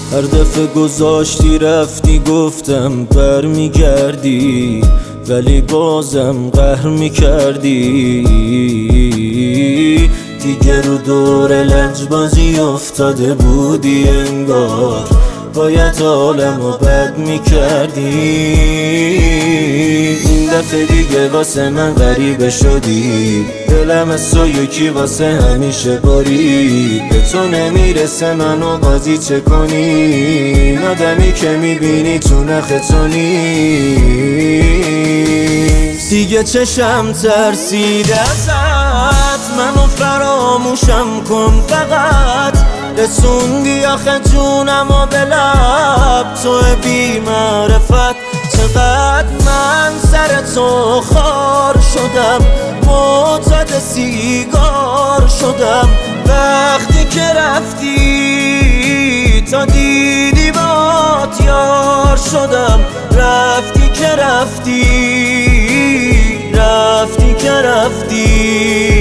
هر دفعه گذاشتی رفتی گفتم برمیگردی، ولی بازم قهر میکردی. دیگه رو دور لجبازی افتاده بودی انگار، باید عالمو بد میکردی. این دفعه دیگه واسه من غریبه شدی، دلم از تو یکی واسه همیشه برید. به تو نمیرسه منو بازی چه کنی، آدمی که میبینی تو نخ تو نیست. دیگه چشم ترسیده ازت، منو فراموشم کن فقط. رسوندی آخه جونم و به لب، تو بی معرفت. چقدر من سر تو خار شدم، معتاد سیگار شدم. وقتی که رفتی تا دیدی بات یار شدم. رفتی که رفتی، رفتی که رفتی.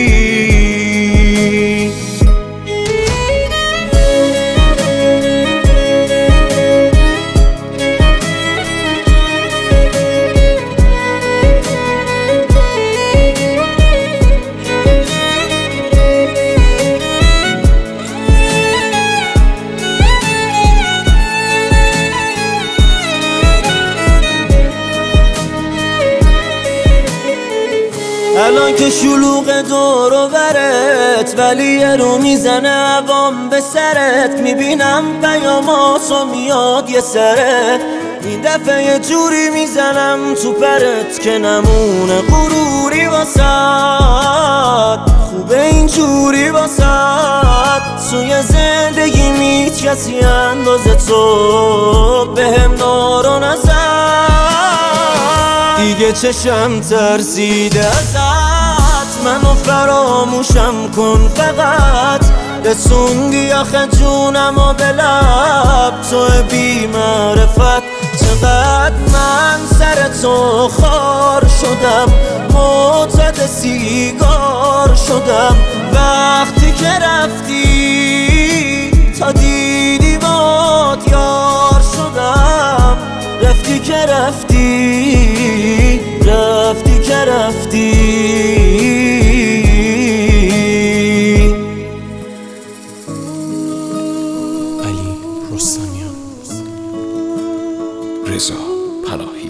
الان که شلوغ دور و برت، ولی یه رو میزنه عوام به سرت. میبینم پیاماتو میاد یه سرت، این دفعه یه جوری میزنم تو پرت که نمونه غروری واسد. خوبه این جوری واسد، توی زندگی هیچ کسی اندازه تو بهم نارو نزد. دیگه چشم ترسیده ازت، منو فراموشم کن فقط. رسوندی آخه جونم و به لب، تو بی معرفت. چقدر من سر تو خار شدم، معتاد سیگار شدم. وقتی که رفتی تا دیدی بات یار شدم. رفتی که رفتی، رفتی که رفتی. علی رستمیان. رضا پناهی.